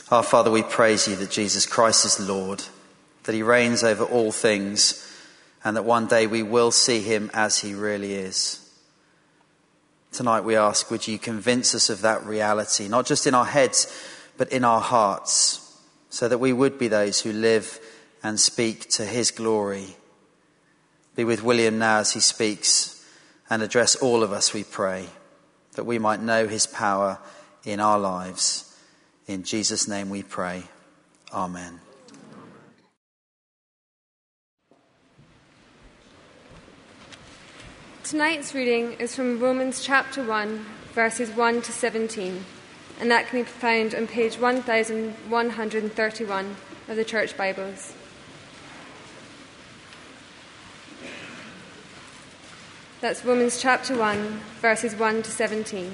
Our Father, we praise you that Jesus Christ is Lord, that he reigns over all things, and that one day we will see him as he really is. Tonight we ask, would you convince us of that reality, not just in our heads, but in our hearts, so that we would be those who live and speak to his glory. Be with William now as he speaks, and address all of us, we pray, that we might know his power in our lives. In Jesus' name we pray. Amen. Tonight's reading is from Romans chapter 1, verses 1 to 17, and that can be found on page 1131 of the Church Bibles. That's Romans chapter 1, verses 1 to 17.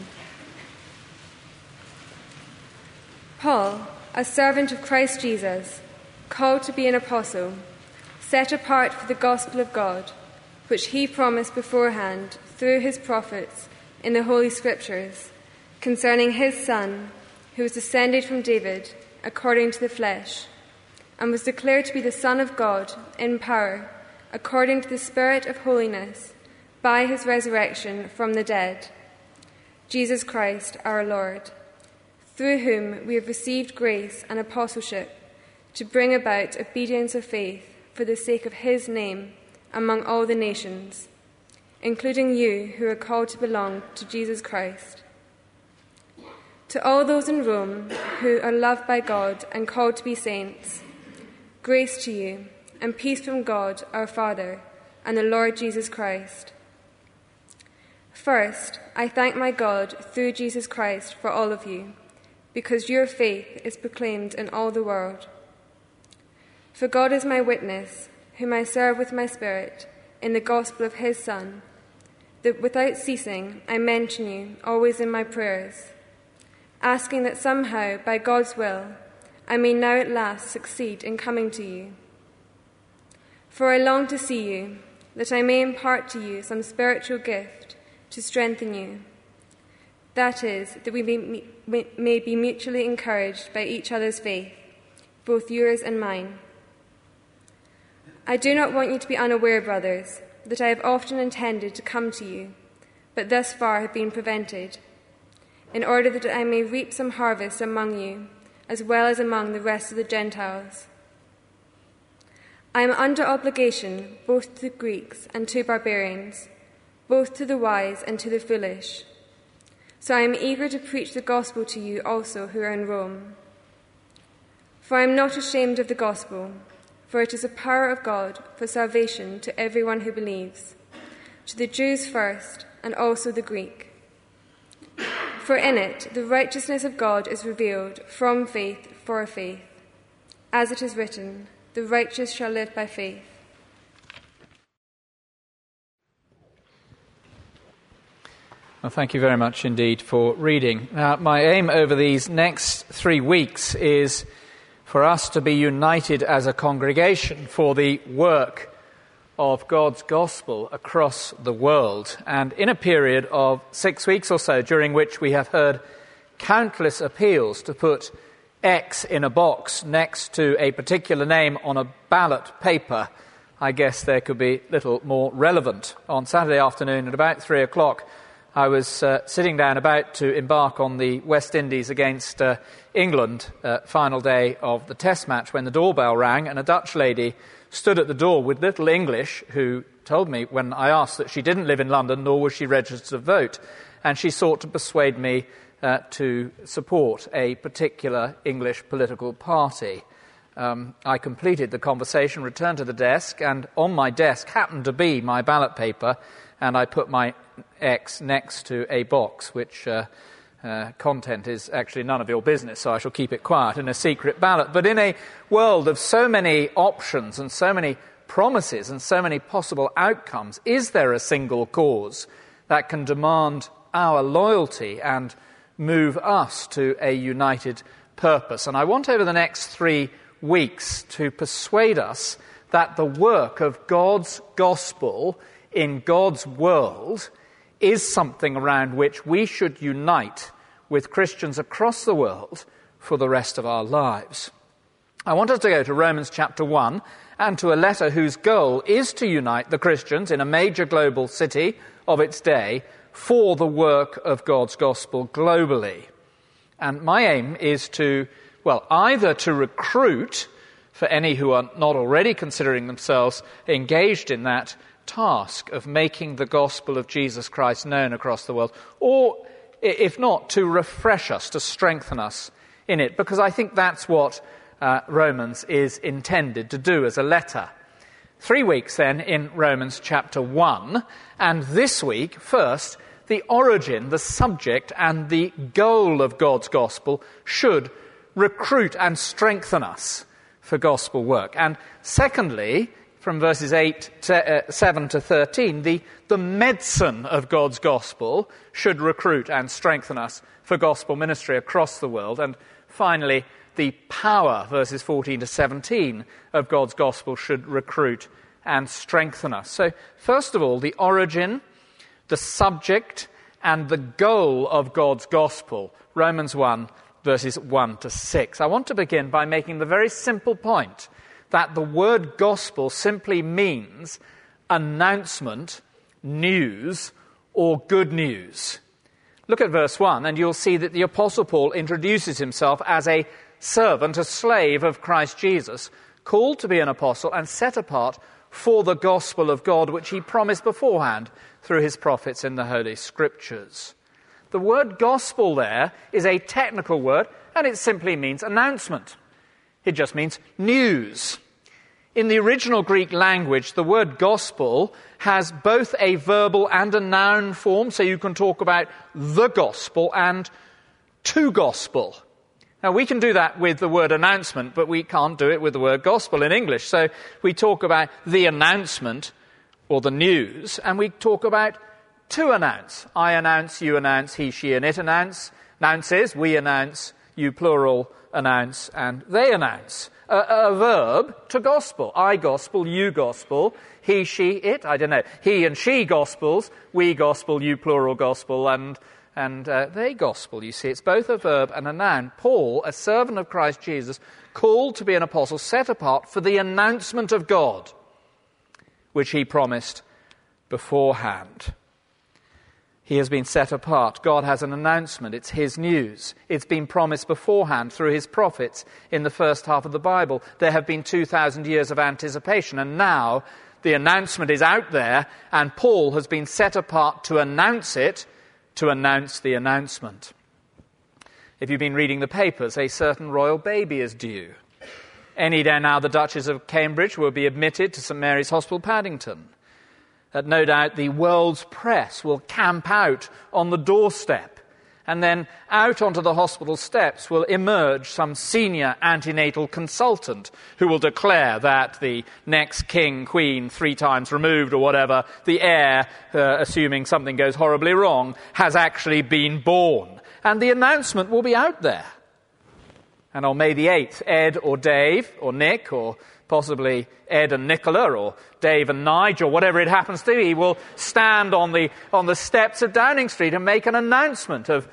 Paul, a servant of Christ Jesus, called to be an apostle, set apart for the gospel of God, which he promised beforehand through his prophets in the Holy Scriptures, concerning his Son, who was descended from David according to the flesh, and was declared to be the Son of God in power, according to the Spirit of holiness, by his resurrection from the dead, Jesus Christ our Lord, through whom we have received grace and apostleship to bring about obedience of faith for the sake of his name among all the nations, including you who are called to belong to Jesus Christ. To all those in Rome who are loved by God and called to be saints, grace to you and peace from God our Father and the Lord Jesus Christ. First, I thank my God through Jesus Christ for all of you, because your faith is proclaimed in all the world. For God is my witness, whom I serve with my spirit in the gospel of his Son, that without ceasing I mention you always in my prayers, asking that somehow, by God's will, I may now at last succeed in coming to you. For I long to see you, that I may impart to you some spiritual gift to strengthen you. That is, that we may be mutually encouraged by each other's faith, both yours and mine. I do not want you to be unaware, brothers, that I have often intended to come to you, but thus far have been prevented, in order that I may reap some harvest among you, as well as among the rest of the Gentiles. I am under obligation both to the Greeks and to barbarians, both to the wise and to the foolish. So I am eager to preach the gospel to you also who are in Rome. For I am not ashamed of the gospel, for it is the power of God for salvation to everyone who believes, to the Jews first and also the Greek. For in it the righteousness of God is revealed from faith for faith, as it is written, the righteous shall live by faith. Well, thank you very much indeed for reading. Now, my aim over these next 3 weeks is for us to be united as a congregation for the work of God's gospel across the world. And in a period of 6 weeks or so, during which we have heard countless appeals to put X in a box next to a particular name on a ballot paper, I guess there could be little more relevant. On Saturday afternoon at about 3 o'clock, I was sitting down about to embark on the West Indies against England, final day of the Test match, when the doorbell rang and a Dutch lady stood at the door with little English, who told me when I asked that she didn't live in London, nor was she registered to vote, and she sought to persuade me to support a particular English political party. I completed the conversation, returned to the desk, and on my desk happened to be my ballot paper, and I put my X next to a box which content is actually none of your business, so I shall keep it quiet, in a secret ballot. But in a world of so many options and so many promises and so many possible outcomes, is there a single cause that can demand our loyalty and move us to a united purpose? And I want over the next 3 weeks to persuade us that the work of God's gospel in God's world is something around which we should unite with Christians across the world for the rest of our lives. I want us to go to Romans chapter 1 and to a letter whose goal is to unite the Christians in a major global city of its day for the work of God's gospel globally. And my aim is to, either to recruit, for any who are not already considering themselves engaged in that task of making the gospel of Jesus Christ known across the world, or, if not, to refresh us, to strengthen us in it, because I think that's what Romans is intended to do as a letter. 3 weeks then in Romans chapter 1, and this week, first, the origin, the subject, and the goal of God's gospel should recruit and strengthen us for gospel work. And secondly, from verses 7 to 13, the medicine of God's gospel should recruit and strengthen us for gospel ministry across the world. And finally, the power, verses 14 to 17, of God's gospel should recruit and strengthen us. So, first of all, the origin, the subject, and the goal of God's gospel. Romans 1, verses 1 to 6. I want to begin by making the very simple point that the word gospel simply means announcement, news, or good news. Look at verse 1, and you'll see that the Apostle Paul introduces himself as a servant, a slave of Christ Jesus, called to be an apostle and set apart for the gospel of God, which he promised beforehand through his prophets in the Holy Scriptures. The word gospel there is a technical word, and it simply means announcement. It just means news. In the original Greek language, the word gospel has both a verbal and a noun form, so you can talk about the gospel and to gospel. Now, we can do that with the word announcement, but we can't do it with the word gospel in English. So we talk about the announcement or the news, and we talk about to announce. I announce, you announce, he, she, and it announces, we announce, you plural announce, and they announce. A verb to gospel. I gospel, you gospel, he, she, it, I don't know. He and she gospels, we gospel, you plural gospel, and they gospel. You see, it's both a verb and a noun. Paul, a servant of Christ Jesus, called to be an apostle, set apart for the announcement of God, which he promised beforehand. He has been set apart. God has an announcement. It's his news. It's been promised beforehand through his prophets in the first half of the Bible. There have been 2,000 years of anticipation, and now the announcement is out there, and Paul has been set apart to announce it, to announce the announcement. If you've been reading the papers, a certain royal baby is due. Any day now, the Duchess of Cambridge will be admitted to St Mary's Hospital, Paddington. No doubt the world's press will camp out on the doorstep, and then out onto the hospital steps will emerge some senior antenatal consultant who will declare that the next king, queen, 3 times removed or whatever, the heir, assuming something goes horribly wrong, has actually been born. And the announcement will be out there. And on May the 8th, Ed or Dave or Nick or possibly Ed and Nicola or Dave and Nige or whatever it happens to be, will stand on the steps of Downing Street and make an announcement of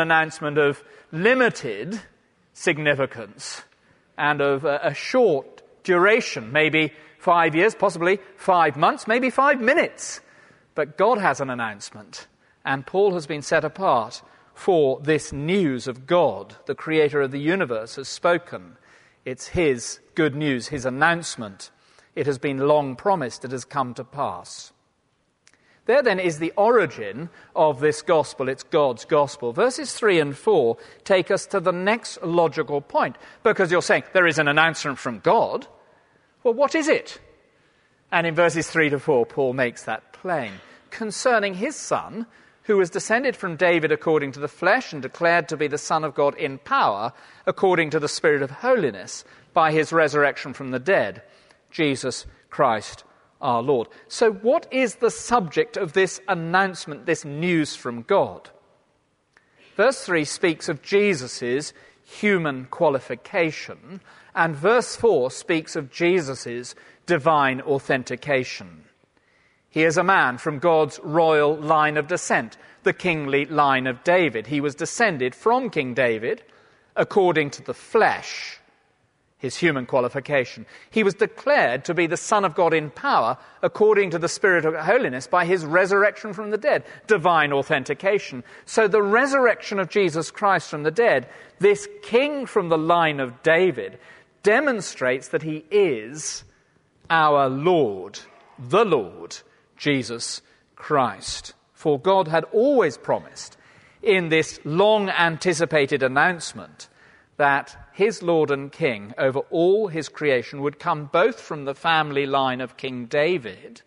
limited significance and of a short duration, maybe 5 years, possibly 5 months, maybe 5 minutes. But God has an announcement, and Paul has been set apart for this news of God. The creator of the universe has spoken. It's his good news, his announcement. It has been long promised. It has come to pass. There then is the origin of this gospel. It's God's gospel. Verses 3 and 4 take us to the next logical point, because you're saying there is an announcement from God. Well, what is it? And in verses 3 to 4, Paul makes that plain. Concerning his Son, who was descended from David according to the flesh and declared to be the Son of God in power, according to the Spirit of holiness, by his resurrection from the dead, Jesus Christ our Lord. So what is the subject of this announcement, this news from God? Verse 3 speaks of Jesus' human qualification, and verse 4 speaks of Jesus' divine authentication. He is a man from God's royal line of descent, the kingly line of David. He was descended from King David, according to the flesh, his human qualification. He was declared to be the Son of God in power according to the Spirit of holiness by his resurrection from the dead, divine authentication. So the resurrection of Jesus Christ from the dead, this king from the line of David, demonstrates that he is our Lord, the Lord, Jesus Christ. For God had always promised in this long-anticipated announcement that his Lord and King over all his creation would come both from the family line of King David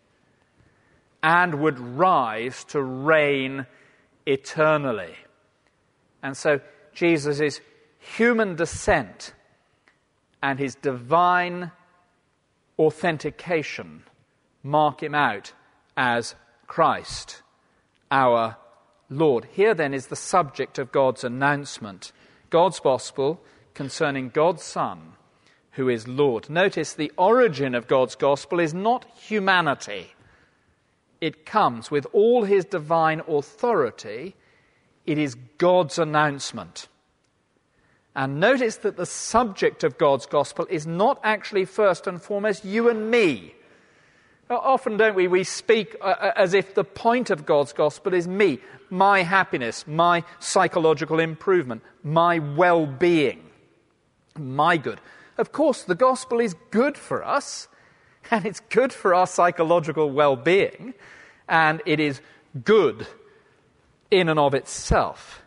and would rise to reign eternally. And so Jesus' human descent and his divine authentication mark him out as Christ, our Lord. Here then is the subject of God's announcement, God's gospel concerning God's Son, who is Lord. Notice the origin of God's gospel is not humanity. It comes with all his divine authority. It is God's announcement. And notice that the subject of God's gospel is not actually first and foremost you and me. Often, don't we speak as if the point of God's gospel is me, my happiness, my psychological improvement, my well-being, my good. Of course, the gospel is good for us, and it's good for our psychological well-being, and it is good in and of itself.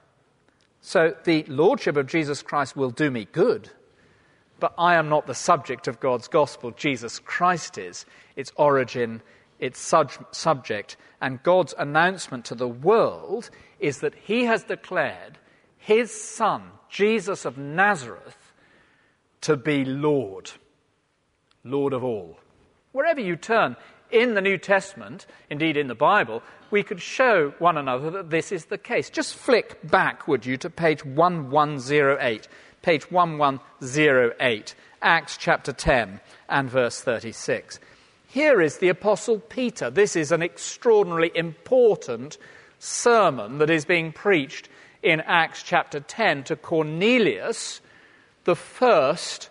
So the lordship of Jesus Christ will do me good, but I am not the subject of God's gospel. Jesus Christ is. Its origin, its subject, and God's announcement to the world is that he has declared his Son, Jesus of Nazareth, to be Lord, Lord of all. Wherever you turn in the New Testament, indeed in the Bible, we could show one another that this is the case. Just flick back, would you, to page 1108. Page 1108, Acts chapter 10 and verse 36. Here is the Apostle Peter. This is an extraordinarily important sermon that is being preached in Acts chapter 10 to Cornelius, the first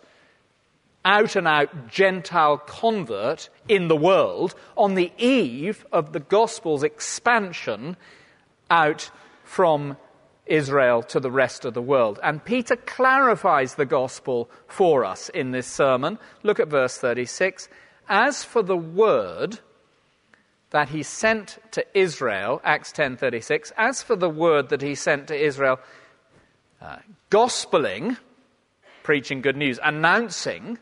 out-and-out Gentile convert in the world, on the eve of the gospel's expansion out from Israel to the rest of the world. And Peter clarifies the gospel for us in this sermon. Look at verse 36. As for the word that he sent to Israel, Acts 10:36, as for the word that he sent to Israel, gospeling, preaching good news, announcing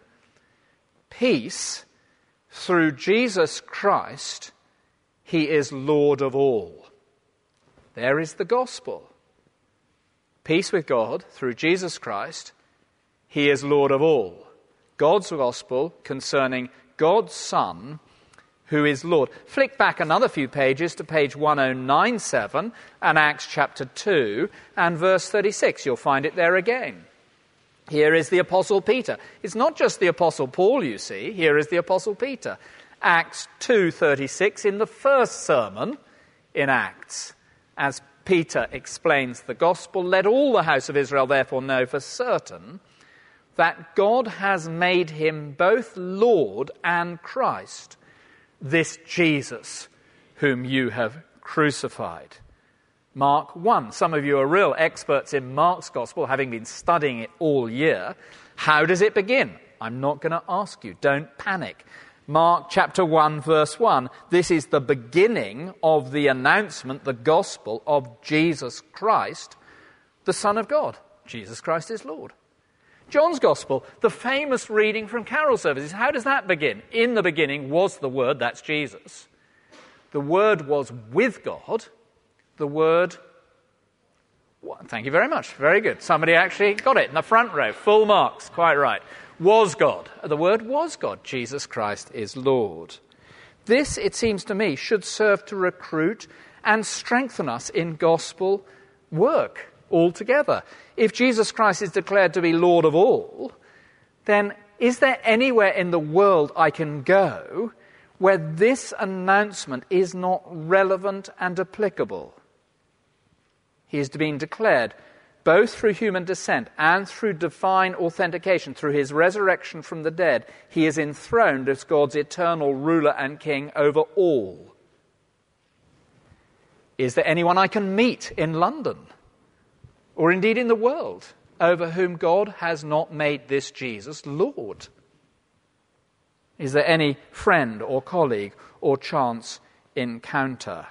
peace through Jesus Christ, he is Lord of all. There is the gospel. Peace with God through Jesus Christ, he is Lord of all. God's gospel concerning God's Son, who is Lord. Flick back another few pages to page 1097 and Acts chapter 2 and verse 36. You'll find it there again. Here is the Apostle Peter. It's not just the Apostle Paul, you see. Here is the Apostle Peter. Acts 2:36 in the first sermon in Acts, as Peter explains the gospel. Let all the house of Israel therefore know for certain that God has made him both Lord and Christ, this Jesus whom you have crucified. Mark 1. Some of you are real experts in Mark's gospel, having been studying it all year. How does it begin? I'm not going to ask you. Don't panic. Mark chapter 1, verse 1. This is the beginning of the announcement, the gospel of Jesus Christ, the Son of God. Jesus Christ is Lord. John's Gospel, the famous reading from carol services. How does that begin? In the beginning was the Word, that's Jesus. The Word was with God. The Word... Thank you very much. Very good. Somebody actually got it in the front row. Full marks. Quite right. Was God. The Word was God. Jesus Christ is Lord. This, it seems to me, should serve to recruit and strengthen us in gospel work altogether. If Jesus Christ is declared to be Lord of all, then is there anywhere in the world I can go where this announcement is not relevant and applicable? He is being declared both through human descent and through divine authentication, through his resurrection from the dead, he is enthroned as God's eternal ruler and king over all. Is there anyone I can meet in London, or indeed in the world, over whom God has not made this Jesus Lord? Is there any friend or colleague or chance encounter?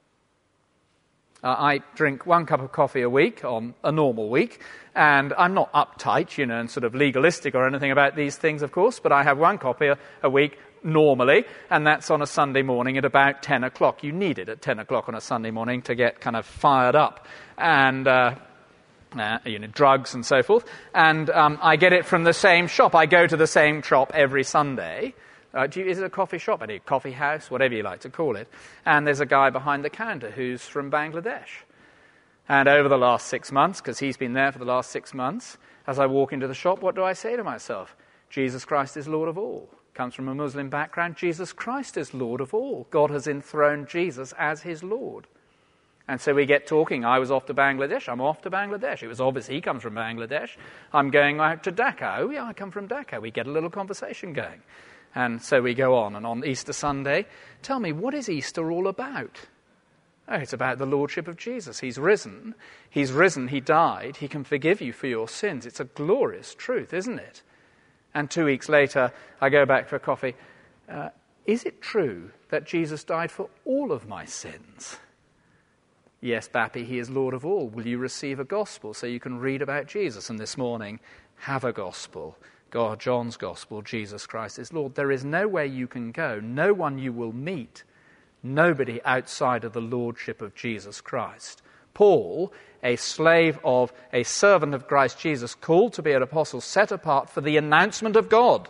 I drink 1 cup of coffee a week on a normal week, and I'm not uptight, and sort of legalistic or anything about these things, of course, but I have 1 coffee a week normally, and that's on a Sunday morning at about 10 o'clock. You need it at 10 o'clock on a Sunday morning to get kind of fired up, and drugs and so forth. And I get it from the same shop. I go to the same shop every Sunday. Is it a coffee shop? A coffee house, whatever you like to call it. And there's a guy behind the counter who's from Bangladesh. And over the last 6 months, because he's been there for the last 6 months, as I walk into the shop, what do I say to myself? Jesus Christ is Lord of all. Comes from a Muslim background. Jesus Christ is Lord of all. God has enthroned Jesus as his Lord. And so we get talking. I was off to Bangladesh. I'm off to Bangladesh. It was obvious he comes from Bangladesh. I'm going out to Dhaka. Oh, yeah, I come from Dhaka. We get a little conversation going. And so we go on. And on Easter Sunday, tell me, what is Easter all about? Oh, it's about the Lordship of Jesus. He's risen. He's risen. He died. He can forgive you for your sins. It's a glorious truth, isn't it? And 2 weeks later, I go back for a coffee. Is it true that Jesus died for all of my sins? Yes, Bappy, he is Lord of all. Will you receive a gospel so you can read about Jesus? And this morning, have a gospel. God, John's gospel, Jesus Christ is Lord. There is nowhere you can go, no one you will meet, nobody outside of the lordship of Jesus Christ. Paul, a slave of, a servant of Christ Jesus, called to be an apostle, set apart for the announcement of God,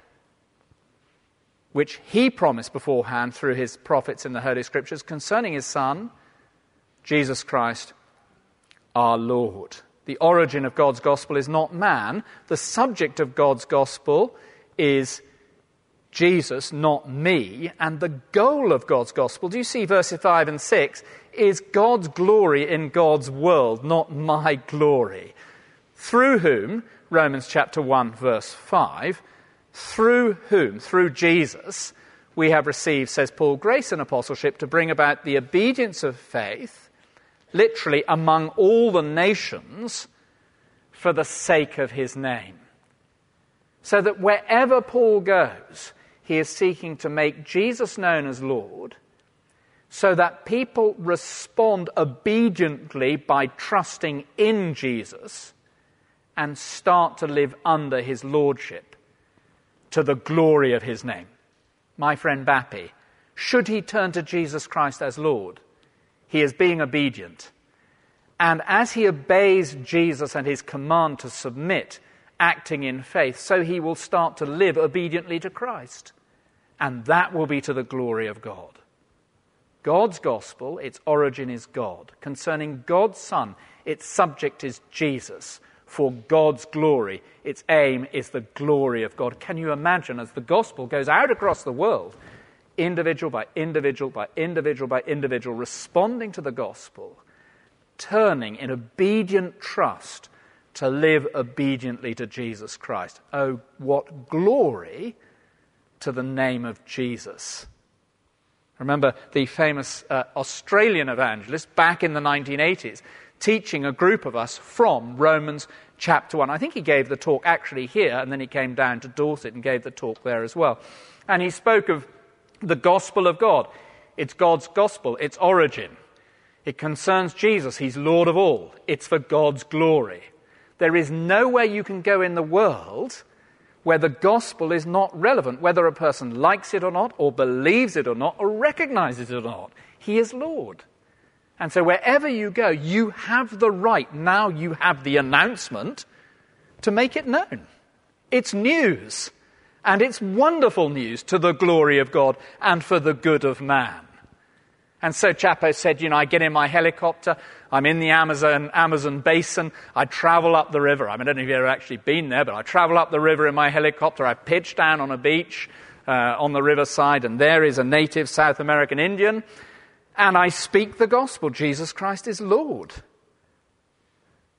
which he promised beforehand through his prophets in the Holy Scriptures concerning his Son, Jesus Christ, our Lord. The origin of God's gospel is not man. The subject of God's gospel is Jesus, not me. And the goal of God's gospel, do you see verses 5 and 6, is God's glory in God's world, not my glory. Through whom, Romans chapter 1, verse 5, through whom, through Jesus, we have received, says Paul, grace and apostleship to bring about the obedience of faith, literally among all the nations, for the sake of his name. So that wherever Paul goes, he is seeking to make Jesus known as Lord, so that people respond obediently by trusting in Jesus and start to live under his lordship to the glory of his name. My friend Bappy, should he turn to Jesus Christ as Lord, he is being obedient. And as he obeys Jesus and his command to submit, acting in faith, so he will start to live obediently to Christ. And that will be to the glory of God. God's gospel, its origin is God. Concerning God's Son, its subject is Jesus. For God's glory, its aim is the glory of God. Can you imagine, as the gospel goes out across the world, individual by individual by individual by individual, responding to the gospel, turning in obedient trust to live obediently to Jesus Christ. Oh, what glory to the name of Jesus. Remember the famous Australian evangelist back in the 1980s teaching a group of us from Romans chapter 1. I think he gave the talk actually here, and then he came down to Dorset and gave the talk there as well. And he spoke of the gospel of God. It's God's gospel, its origin. It concerns Jesus. He's Lord of all. It's for God's glory. There is nowhere you can go in the world where the gospel is not relevant, whether a person likes it or not, or believes it or not, or recognizes it or not. He is Lord. And so wherever you go, you have the right, now you have the announcement, to make it known. It's news. And it's wonderful news to the glory of God and for the good of man. And so Chapo said, I get in my helicopter, I'm in the Amazon basin, I travel up the river. I don't know if you've ever actually been there, but I travel up the river in my helicopter, I pitch down on a beach on the riverside, and there is a native South American Indian, and I speak the gospel. Jesus Christ is Lord.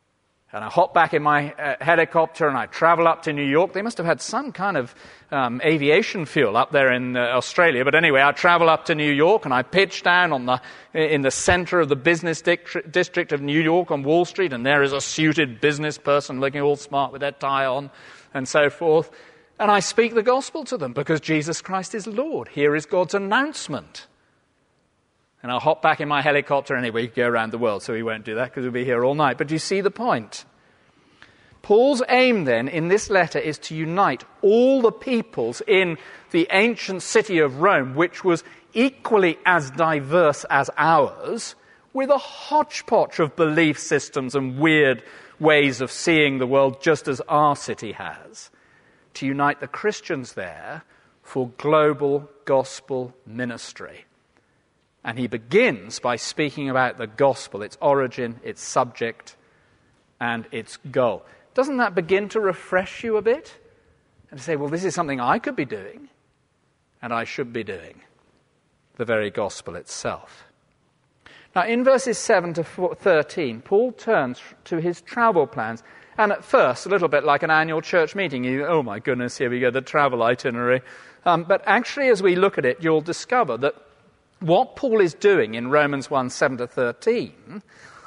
And I hop back in my helicopter and I travel up to New York. They must have had some kind of aviation fuel up there in Australia. But anyway, I travel up to New York and I pitch down in the center of the business district of New York on Wall Street. And there is a suited business person looking all smart with their tie on and so forth. And I speak the gospel to them because Jesus Christ is Lord. Here is God's announcement. And I'll hop back in my helicopter anyway, we go around the world, so we won't do that because we'll be here all night. But you see the point. Paul's aim then in this letter is to unite all the peoples in the ancient city of Rome, which was equally as diverse as ours, with a hodgepodge of belief systems and weird ways of seeing the world, just as our city has, to unite the Christians there for global gospel ministry. And he begins by speaking about the gospel, its origin, its subject, and its goal. Doesn't that begin to refresh you a bit? And to say, well, this is something I could be doing, and I should be doing. The very gospel itself. Now, in verses 7 to 13, Paul turns to his travel plans. And at first, a little bit like an annual church meeting, oh my goodness, here we go, the travel itinerary. But actually, as we look at it, you'll discover that what Paul is doing in Romans 1, 7 to 13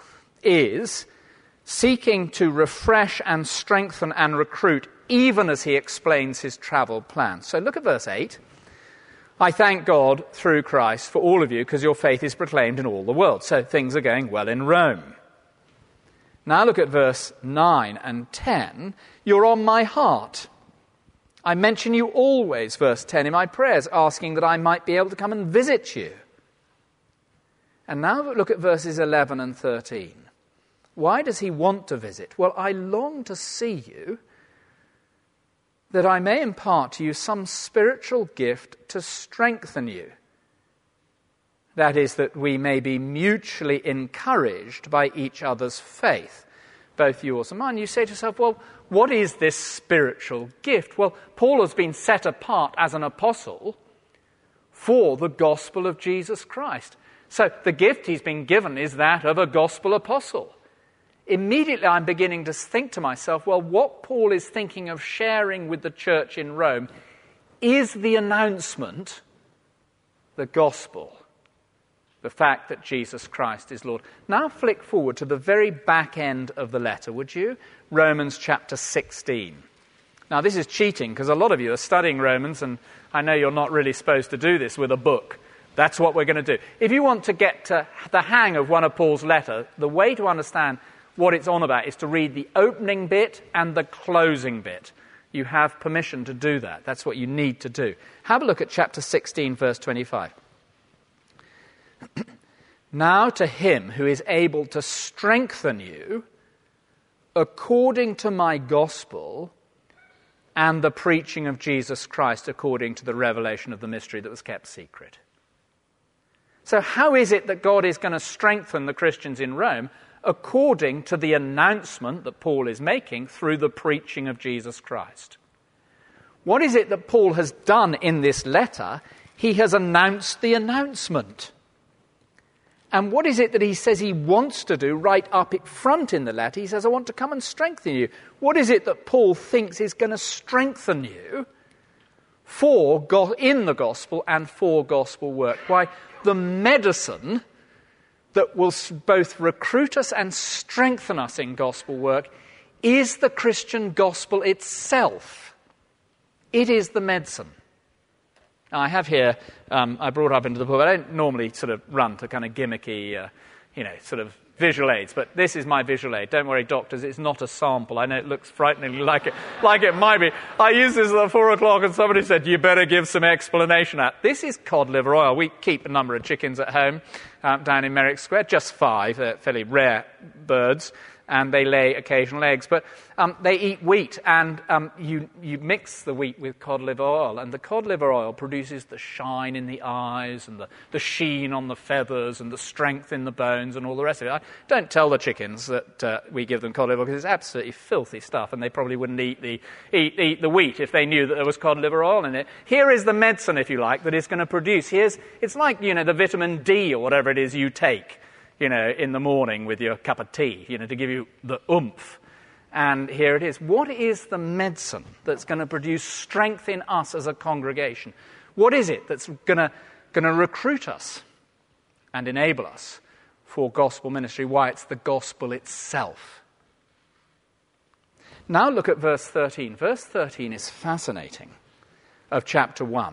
is seeking to refresh and strengthen and recruit even as he explains his travel plans. So look at verse 8. I thank God through Christ for all of you because your faith is proclaimed in all the world. So things are going well in Rome. Now look at verse 9 and 10. You're on my heart. I mention you always, verse 10, in my prayers, asking that I might be able to come and visit you. And now look at verses 11 and 13. Why does he want to visit? Well, I long to see you, that I may impart to you some spiritual gift to strengthen you. That is, that we may be mutually encouraged by each other's faith, both yours and mine. You say to yourself, well, what is this spiritual gift? Well, Paul has been set apart as an apostle for the gospel of Jesus Christ. So the gift he's been given is that of a gospel apostle. Immediately I'm beginning to think to myself, well, what Paul is thinking of sharing with the church in Rome is the announcement, the gospel, the fact that Jesus Christ is Lord. Now flick forward to the very back end of the letter, would you? Romans chapter 16. Now this is cheating because a lot of you are studying Romans, and I know you're not really supposed to do this with a book. That's what we're going to do. If you want to get to the hang of one of Paul's letters, the way to understand what it's on about is to read the opening bit and the closing bit. You have permission to do that. That's what you need to do. Have a look at chapter 16, verse 25. Now to him who is able to strengthen you according to my gospel and the preaching of Jesus Christ according to the revelation of the mystery that was kept secret. So how is it that God is going to strengthen the Christians in Rome? According to the announcement that Paul is making through the preaching of Jesus Christ. What is it that Paul has done in this letter? He has announced the announcement. And what is it that he says he wants to do right up front in the letter? He says, I want to come and strengthen you. What is it that Paul thinks is going to strengthen you in the gospel and for gospel work? Why, the medicine that will both recruit us and strengthen us in gospel work is the Christian gospel itself. It is the medicine. Now, I have here, I brought up into the book, I don't normally sort of run to kind of gimmicky, sort of visual aids, but this is my visual aid. Don't worry, doctors, it's not a sample. I know it looks frighteningly like it might be. I used this at 4 o'clock and somebody said, you better give some explanation. This is cod liver oil. We keep a number of chickens at home down in Merrick Square, just 5, fairly rare birds, and they lay occasional eggs. But they eat wheat, and you mix the wheat with cod liver oil, and the cod liver oil produces the shine in the eyes and the sheen on the feathers and the strength in the bones and all the rest of it. I don't tell the chickens that we give them cod liver because it's absolutely filthy stuff, and they probably wouldn't eat the wheat if they knew that there was cod liver oil in it. Here is the medicine, if you like, that it's going to produce. It's like, the vitamin D or whatever it is you take, in the morning with your cup of tea, to give you the oomph. And here it is. What is the medicine that's going to produce strength in us as a congregation? What is it that's going to recruit us and enable us for gospel ministry? Why, it's the gospel itself. Now look at verse 13. Verse 13 is fascinating of chapter 1.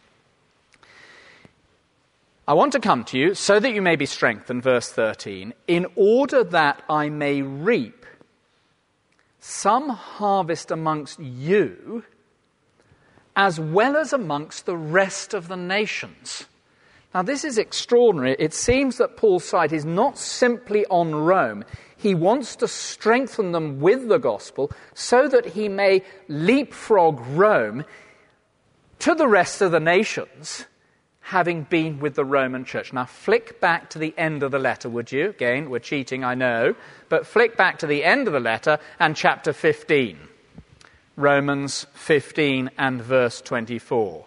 I want to come to you so that you may be strengthened, verse 13, in order that I may reap some harvest amongst you, as well as amongst the rest of the nations. Now, this is extraordinary. It seems that Paul's sight is not simply on Rome. He wants to strengthen them with the gospel so that he may leapfrog Rome to the rest of the nations, having been with the Roman church. Now, flick back to the end of the letter, would you? Again, we're cheating, I know. But flick back to the end of the letter and chapter 15. Romans 15 and verse 24.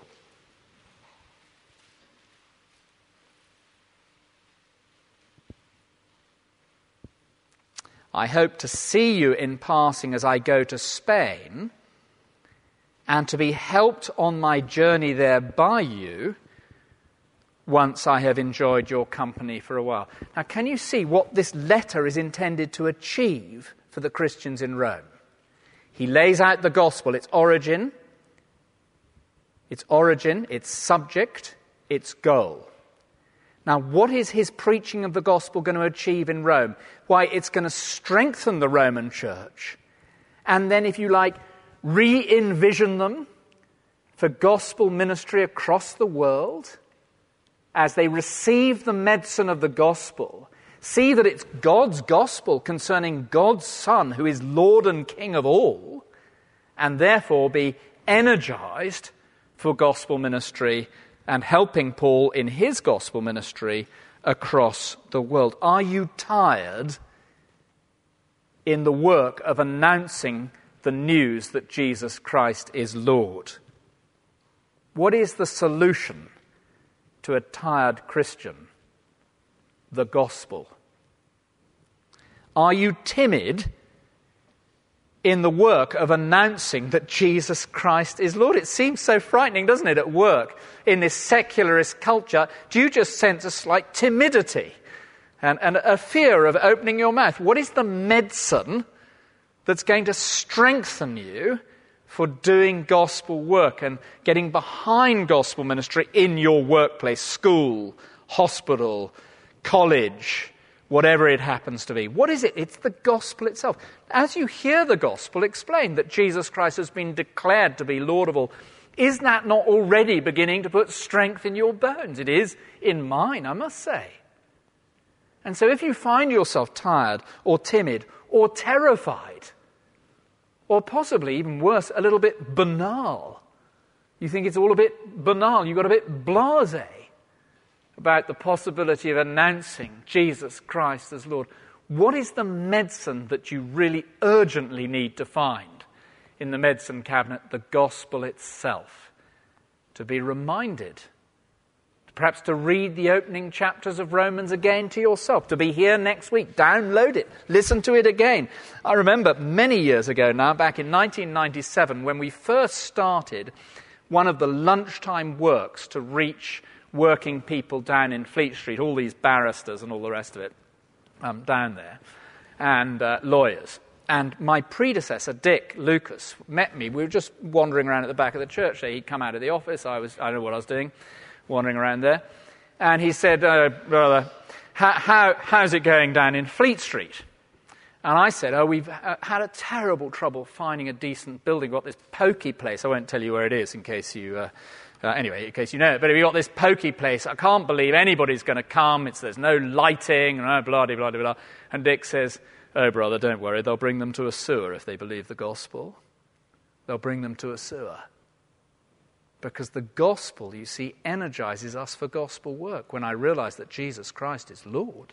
I hope to see you in passing as I go to Spain, and to be helped on my journey there by you, once I have enjoyed your company for a while. Now, can you see what this letter is intended to achieve for the Christians in Rome? He lays out the gospel, its origin, its subject, its goal. Now, what is his preaching of the gospel going to achieve in Rome? Why, it's going to strengthen the Roman church, and then, if you like, re-envision them for gospel ministry across the world, as they receive the medicine of the gospel, see that it's God's gospel concerning God's Son, who is Lord and King of all, and therefore be energized for gospel ministry and helping Paul in his gospel ministry across the world. Are you tired in the work of announcing the news that Jesus Christ is Lord? What is the solution to a tired Christian? The gospel. Are you timid in the work of announcing that Jesus Christ is Lord? It seems so frightening, doesn't it, at work in this secularist culture? Do you just sense a slight timidity and a fear of opening your mouth? What is the medicine that's going to strengthen you for doing gospel work and getting behind gospel ministry in your workplace, school, hospital, college, whatever it happens to be? What is it? It's the gospel itself. As you hear the gospel explained that Jesus Christ has been declared to be Lord of all, is that not already beginning to put strength in your bones? It is in mine, I must say. And so if you find yourself tired or timid or terrified, or possibly, even worse, a little bit banal, you think it's all a bit banal, you got a bit blasé about the possibility of announcing Jesus Christ as Lord, what is the medicine that you really urgently need to find in the medicine cabinet? The gospel itself. To be reminded, perhaps to read the opening chapters of Romans again to yourself, to be here next week, download it, listen to it again. I remember many years ago now, back in 1997, when we first started one of the lunchtime works to reach working people down in Fleet Street, all these barristers and all the rest of it down there, and lawyers. And my predecessor, Dick Lucas, met me. We were just wandering around at the back of the church there. He'd come out of the office. I don't know what I was doing, wandering around there. And he said, brother, how's it going down in Fleet Street? And I said, we've had a terrible trouble finding a decent building. We've got this pokey place. I won't tell you where it is in case you... Anyway, in case you know it, but we've got this pokey place. I can't believe anybody's going to come. There's no lighting, blah, blah, blah, blah. And Dick says, oh, brother, don't worry. They'll bring them to a sewer if they believe the gospel. They'll bring them to a sewer. Because the gospel, you see, energizes us for gospel work when I realize that Jesus Christ is Lord.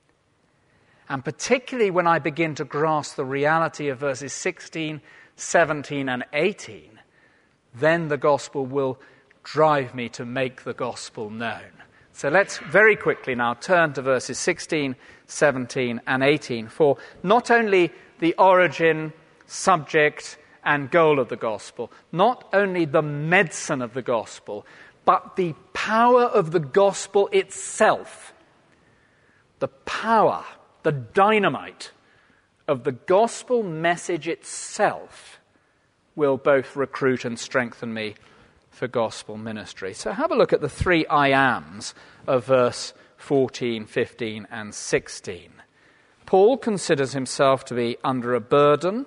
And particularly when I begin to grasp the reality of verses 16, 17, and 18, then the gospel will drive me to make the gospel known. So let's very quickly now turn to verses 16, 17, and 18 for not only the origin, subject and goal of the gospel. Not only the medicine of the gospel, but the power of the gospel itself. The power, the dynamite of the gospel message itself will both recruit and strengthen me for gospel ministry. So have a look at the 3 I ams of verse 14, 15, and 16. Paul considers himself to be under a burden.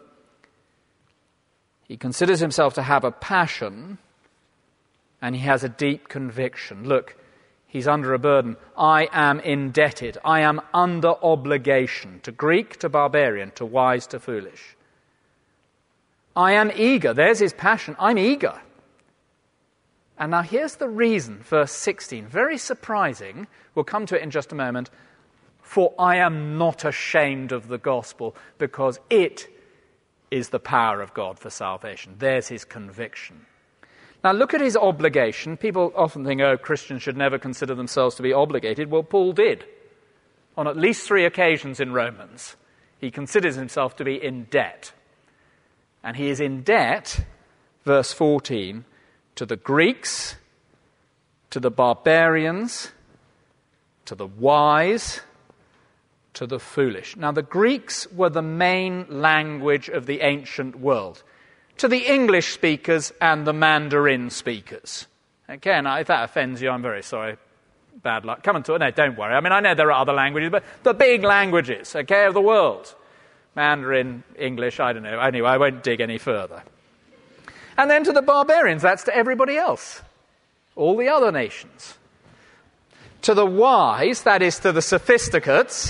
He considers himself to have a passion, and he has a deep conviction. Look, he's under a burden. I am indebted. I am under obligation, to Greek, to barbarian, to wise, to foolish. I am eager. There's his passion. I'm eager. And now here's the reason, verse 16, very surprising. We'll come to it in just a moment. For I am not ashamed of the gospel, because it is the power of God for salvation. There's his conviction. Now look at his obligation. People often think, Christians should never consider themselves to be obligated. Well, Paul did. On at least 3 occasions in Romans, he considers himself to be in debt. And he is in debt, verse 14, to the Greeks, to the barbarians, to the wise, to the foolish. Now, the Greeks were the main language of the ancient world. To the English speakers and the Mandarin speakers. Okay, now if that offends you, I'm very sorry. Bad luck. Come on to it. No, don't worry. I mean, I know there are other languages, but the big languages, okay, of the world. Mandarin, English, I don't know. Anyway, I won't dig any further. And then to the barbarians, that's to everybody else. All the other nations. To the wise, that is to the sophisticates,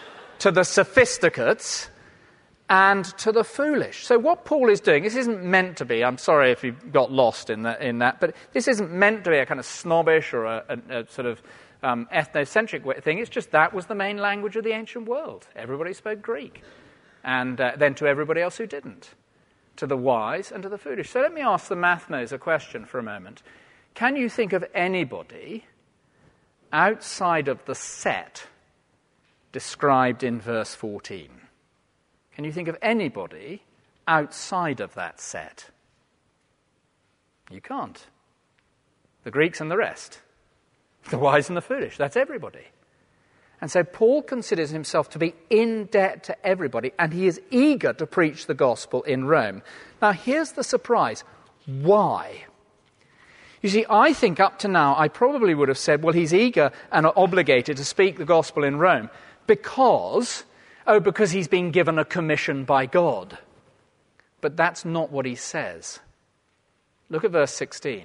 and to the foolish. So what Paul is doing, this isn't meant to be, I'm sorry if you got lost in that, but this isn't meant to be a kind of snobbish or a sort of ethnocentric thing. It's just that was the main language of the ancient world. Everybody spoke Greek. And then to everybody else who didn't. To the wise and to the foolish. So let me ask the mathmos a question for a moment. Can you think of anybody outside of the set described in verse 14? Can you think of anybody outside of that set? You can't. The Greeks and the rest. The wise and the foolish. That's everybody. And so Paul considers himself to be in debt to everybody, and he is eager to preach the gospel in Rome. Now, here's the surprise. Why? You see, I think up to now I probably would have said, well, he's eager and obligated to speak the gospel in Rome because he's been given a commission by God. But that's not what he says. Look at verse 16.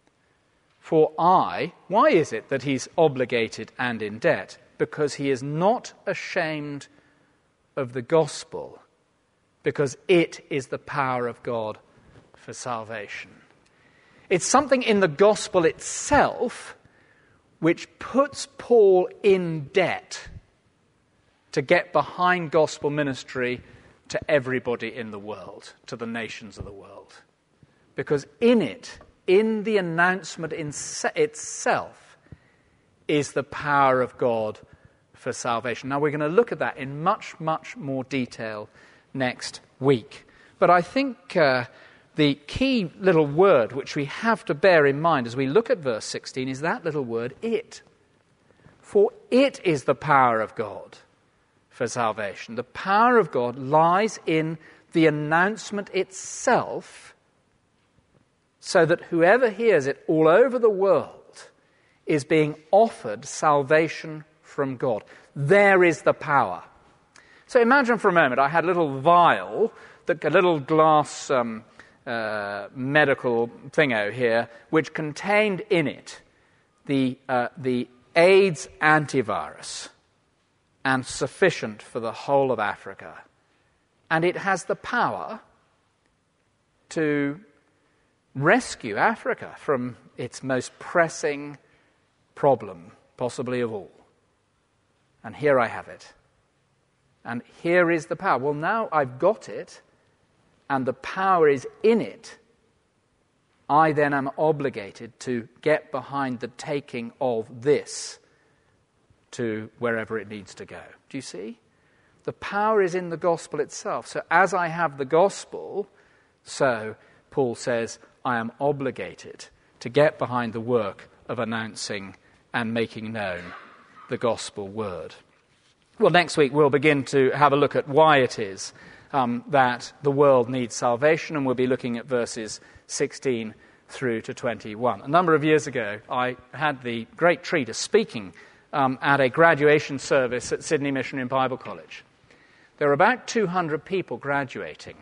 Why is it that he's obligated and in debt? Because he is not ashamed of the gospel, because it is the power of God for salvation. It's something in the gospel itself which puts Paul in debt to get behind gospel ministry to everybody in the world, to the nations of the world. Because in it, in the announcement itself, is the power of God for salvation. Now, we're going to look at that in much, much more detail next week. But I think the key little word which we have to bear in mind as we look at verse 16 is that little word, it. For it is the power of God for salvation. The power of God lies in the announcement itself, so that whoever hears it all over the world is being offered salvation from God. There is the power. So imagine for a moment I had a little vial, a little glass medical thingo here, which contained in it the AIDS antivirus, and sufficient for the whole of Africa. And it has the power to rescue Africa from its most pressing problem, possibly of all. And here I have it. And here is the power. Well, now I've got it, and the power is in it. I then am obligated to get behind the taking of this to wherever it needs to go. Do you see? The power is in the gospel itself. So as I have the gospel, so Paul says, I am obligated to get behind the work of announcing and making known the gospel word. Well, next week we'll begin to have a look at why it is that the world needs salvation, and we'll be looking at verses 16 through to 21. A number of years ago, I had the great treat of speaking at a graduation service at Sydney Missionary Bible College. There were about 200 people graduating,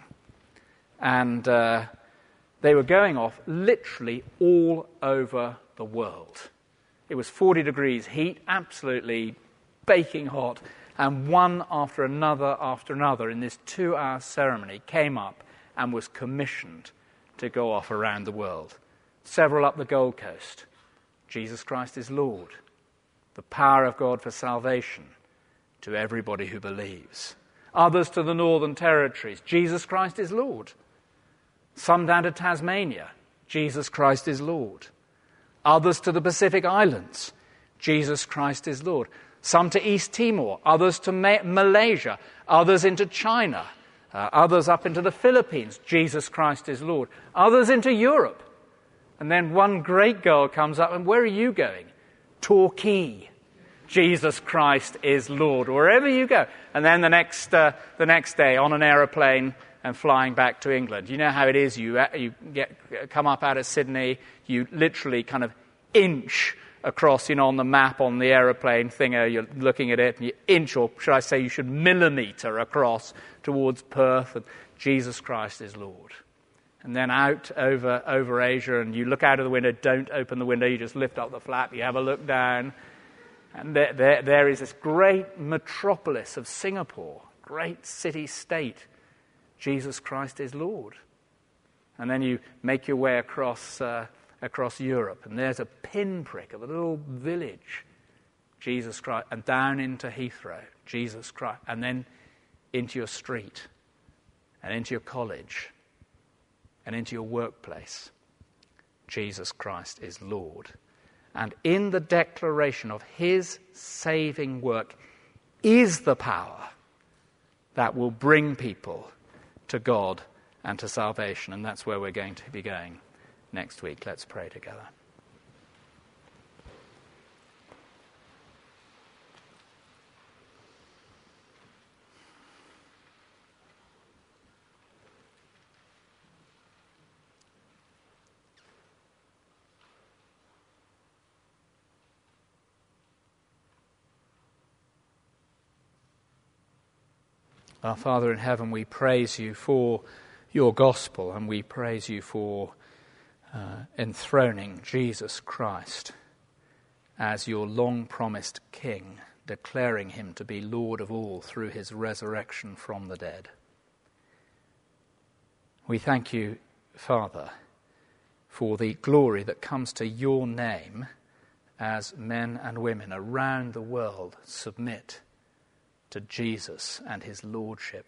and they were going off literally all over the world. It was 40 degrees heat, absolutely baking hot, and one after another in this 2-hour ceremony came up and was commissioned to go off around the world. Several up the Gold Coast. Jesus Christ is Lord. The power of God for salvation to everybody who believes. Others to the Northern Territories. Jesus Christ is Lord. Some down to Tasmania. Jesus Christ is Lord. Others to the Pacific Islands. Jesus Christ is Lord. Some to East Timor. Others to Malaysia. Others into China. Others up into the Philippines. Jesus Christ is Lord. Others into Europe. And then one great girl comes up, and where are you going? Torquay. Jesus Christ is Lord. Wherever you go. And then the next day on an aeroplane and flying back to England. You know how it is. You come up out of Sydney. You literally kind of inch across, on the map on the aeroplane thing. You're looking at it, and you inch, or should I say, you should millimetre across towards Perth. And Jesus Christ is Lord. And then out over Asia, and you look out of the window. Don't open the window. You just lift up the flap. You have a look down. And there is this great metropolis of Singapore, great city-state. Jesus Christ is Lord. And then you make your way across Europe, and there's a pinprick of a little village, Jesus Christ, and down into Heathrow, Jesus Christ, and then into your street, and into your college, and into your workplace. Jesus Christ is Lord. And in the declaration of his saving work is the power that will bring people to God and to salvation. And that's where we're going to be going next week. Let's pray together. Our Father in heaven, we praise you for your gospel, and we praise you for enthroning Jesus Christ as your long-promised King, declaring him to be Lord of all through his resurrection from the dead. We thank you, Father, for the glory that comes to your name as men and women around the world submit to Jesus and his lordship.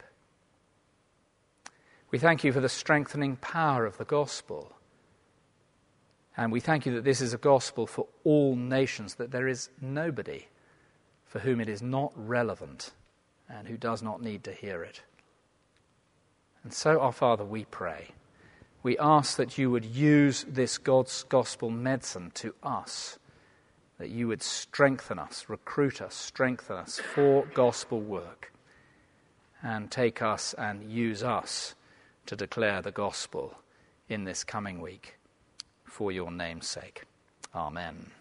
We thank you for the strengthening power of the gospel. And we thank you that this is a gospel for all nations, that there is nobody for whom it is not relevant and who does not need to hear it. And so, our Father, we pray. We ask that you would use this God's gospel medicine to us, that you would strengthen us, recruit us, strengthen us for gospel work, and take us and use us to declare the gospel in this coming week for your name's sake. Amen.